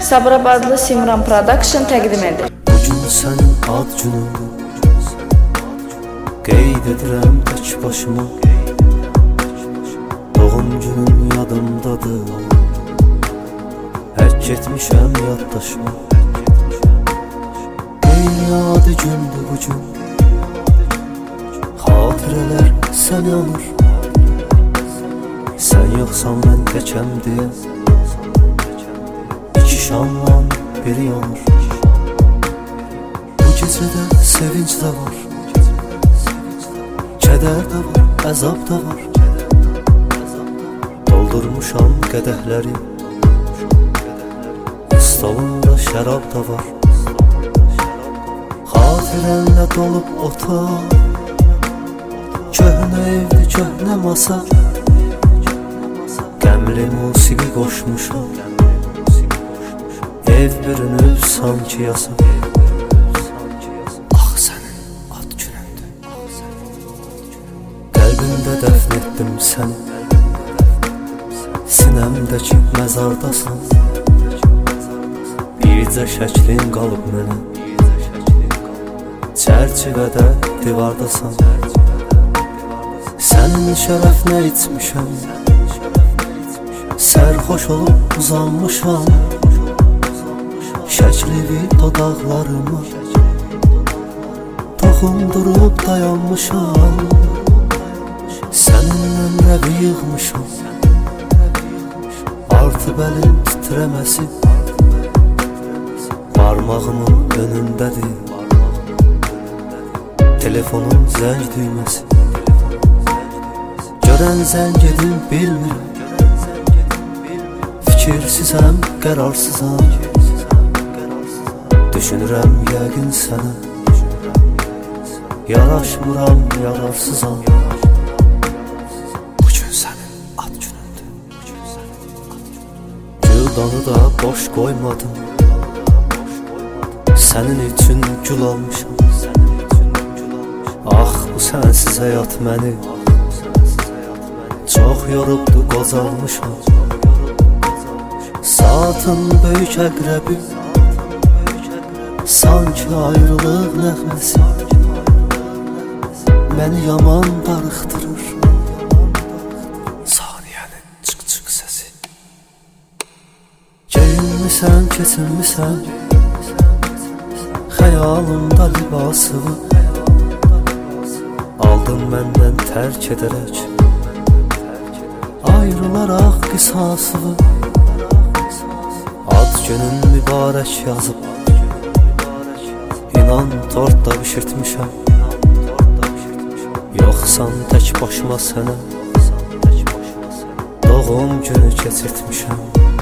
Sabirabadlı Simran Production təqdim edir. Bugün sənin ad günündür, qeyd edirəm tək başıma. Doğum günün yadımdadır, həkk etmişəm yaddaşıma. Qeyri-adi gündür bugün, xatirələr sən yanır. Sən yoxsan mən təkəm deyə, iki şamdan biri yanır. Bu gecədə sevinç də var, kədər də var, əzab da var. Doldurmuşam qədəhləri, stolunda şərab da var. Xatirənlə dolub otaq, köhnə evdə köhnə masa. Qəmli musiqi qoşmuşam, ev bürünüb sanki yasa. Ah sənin ad günündür, qəlbimdə dəfn etdim səni. Sinəmdəki məzardasan, bircə şəklin qalıb mənə. Çərçivədə divardasan, sənin şərəfinə içmişəm. Sərxoş olub uzanmışam, şəklivi dodaqlarıma toxundurub dayanmışam. Səninlə rəbi yığmışam, artı bəlin titrəməsi parmağımın önündədir. Telefonun zəng düyməsi, görən zəng edin bilmirəm. Fikirsizəm, qərarsızam, düşünürəm yəqin sənə. Yaraşmıram, yararsızam. Bugün sənin ad günündür, güldanı da boş qoymadım. Sənin üçün gül almışam. Ah, bu sənsiz həyat məni çox yorubdu, qocalmışam. Saatın böyük əqrəbi, sanki ayrılıq nəğməsi məni yaman darıxdırır. Saniyənin çıx-çıx səsi. Geyinmisən, keçinmisən xəyalımda libasını, aldın məndən tərk edərək ayrılaraq qisasını. Ad günün mübarək yazıb, İnan tortda bişirtmişəm. Yoxsan tək başıma sənə doğum günü keçirtmişəm.